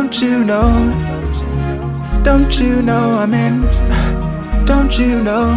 Don't you know? Don't you know I'm in? Don't you know?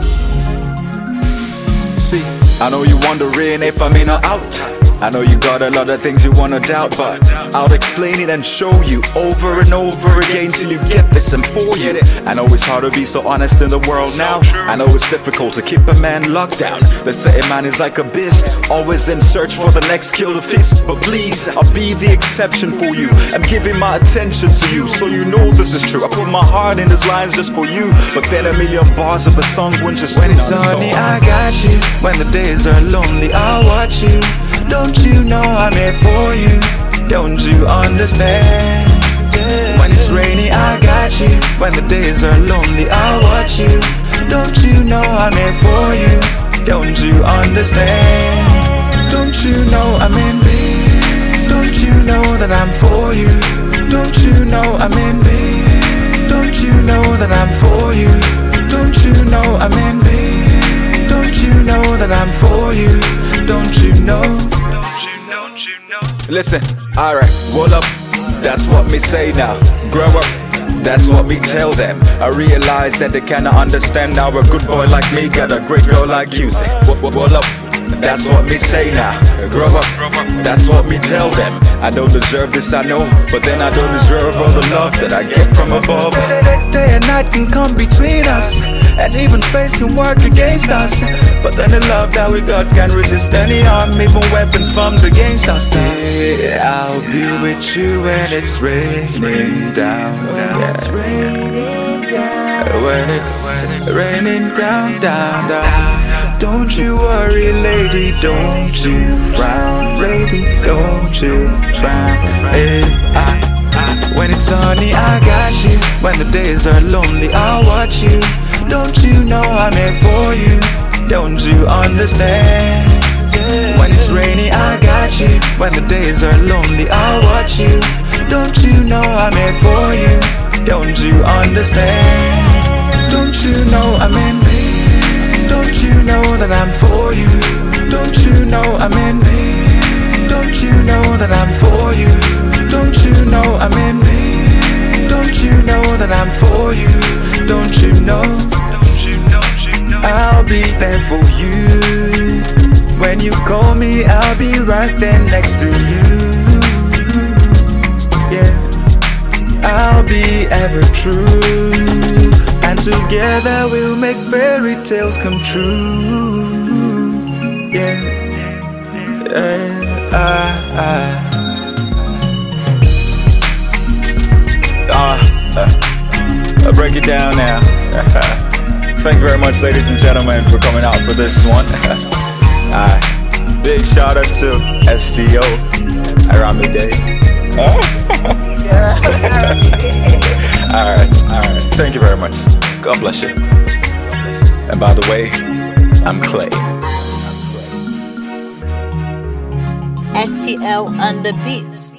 See, I know you're wondering if I'm in or out. I know you got a lot of things you wanna doubt, but I'll explain it and show you over and over again till you get this and for you. I know it's hard to be so honest in the world now. I know it's difficult to keep a man locked down. They say a man is like a beast, always in search for the next kill to feast. But please, I'll be the exception for you. I'm giving my attention to you, so you know this is true. I put my heart in these lines just for you, but then a million bars of the song won't just. When it's sunny, I got you. When the days are lonely, I'll watch you. Don't you know I'm here for you? Don't you understand? When it's rainy, I got you. When the days are lonely, I'll watch you. Don't you know I'm here for you? Don't you understand? Don't you know I'm in? Don't you know that I'm for you? Don't you know I'm in? Don't you know that I'm for you? Don't you know I'm in? Don't you know that I'm for you? Don't you know? Listen, alright, roll up, that's what me say now. Grow up, that's what me tell them. I realize that they cannot understand now. A good boy like me got a great girl like you. Say, roll up, that's what me say now. Grow up, that's what me tell them. I don't deserve this, I know, but then I don't deserve all the love that I get from above. Day and night can come between us, and even space can work against us. But then the love that we got can resist any harm, even weapons formed against us. Say, I'll be with you when it's raining down. When it's raining down. When it's raining down, down, down. Don't you worry, lady, don't you frown. Lady, don't you frown. Hey, when it's sunny, I got you. When the days are lonely, I'll watch you. Don't you know I'm here for you? Don't you understand? When it's rainy, I got you. When the days are lonely, I'll watch you. Don't you know I'm here for you? Don't you understand? Don't you know I'm in? Don't you know that I'm for you? Don't you know I'm in? Don't you know that I'm for you? Don't you know I'm in? Don't you know that I'm for you? Don't you know? I'll be there for you. When you call me, I'll be right there next to you. Yeah, I'll be ever true, and together we'll make fairy tales come true. Yeah, I'll break it down now. Thank you very much, ladies and gentlemen, for coming out for this one. Big shout out to STO, Arami Day. Alright. Thank you very much. God bless you. And by the way, I'm Clay. STL on the beats.